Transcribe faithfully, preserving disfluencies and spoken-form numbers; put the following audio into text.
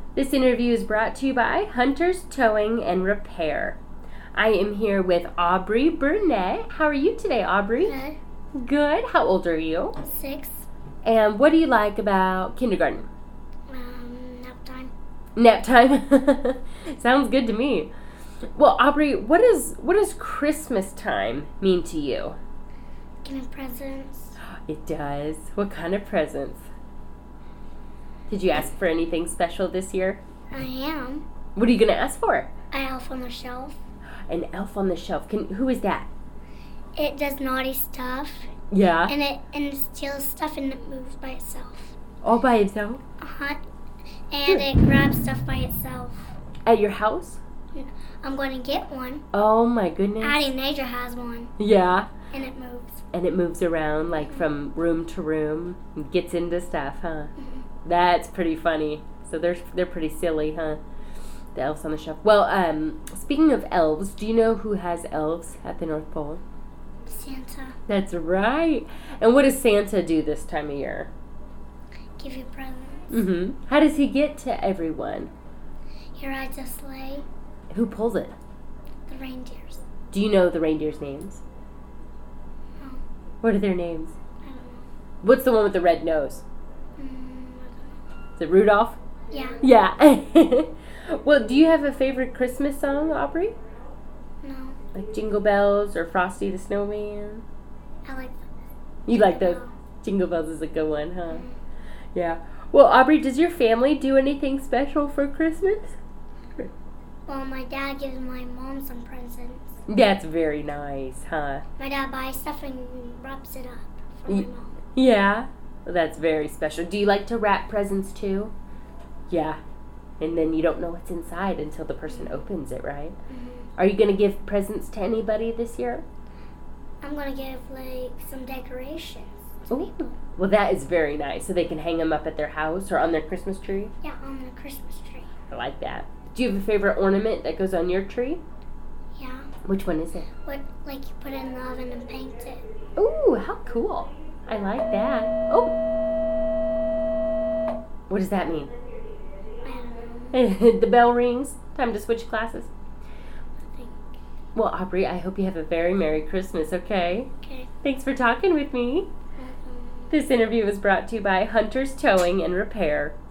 This interview is brought to you by Hunter's Towing and Repair. I am here with Aubrey Burnett. How are you today, Aubrey? Good. Good. How old are you? Six. And what do you like about kindergarten? Um, nap time. Nap time? Sounds good to me. Well, Aubrey, what is what does Christmas time mean to you? Getting presents. It does. What kind of presents? Did you ask for anything special this year? I am. What are you going to ask for? An elf on the shelf. An elf on the shelf. Can, who is that? It does naughty stuff. Yeah. And it and it steals stuff and it moves by itself. All by itself? Uh-huh. And it grabs stuff by itself. At your house? I'm going to get one. Oh my goodness. Addie Nature has one. Yeah. And it moves. And it moves around like from room to room and gets into stuff, huh? Mm-hmm. That's pretty funny. So they're they're pretty silly, huh? The elves on the shelf. Well, um, speaking of elves, do you know who has elves at the North Pole? Santa. That's right. And what does Santa do this time of year? Give you presents. Mm-hmm. How does he get to everyone? He rides a sleigh. Who pulls it? The reindeers. Do you know the reindeers' names? No. What are their names? I don't know. What's the one with the red nose? Mm, I don't know. Is it Rudolph? Yeah. Yeah. Well, do you have a favorite Christmas song, Aubrey? No. Like Jingle Bells or Frosty the Snowman? I like You like those? Bells. Jingle Bells is a good one, huh? Mm. Yeah. Well, Aubrey, does your family do anything special for Christmas? Well, my dad gives my mom some presents. That's very nice, huh? My dad buys stuff and wraps it up for my Y- mom. Yeah. Well, that's very special. Do you like to wrap presents too? Yeah. And then you don't know what's inside until the person opens it, right? Mm-hmm. Are you going to give presents to anybody this year? I'm going to give, like, some decorations to Ooh. people. Well, that is very nice. So they can hang them up at their house or on their Christmas tree? Yeah, on the Christmas tree. I like that. Do you have a favorite ornament that goes on your tree? Yeah. Which one is it? What, like, you put it in the oven and paint it. Ooh, how cool. I like that. Oh. What does that mean? I don't know. The bell rings. Time to switch classes. I think. Well, Aubrey, I hope you have a very Merry Christmas, okay? Okay. Thanks for talking with me. Um, This interview was brought to you by Hunter's Towing and Repair.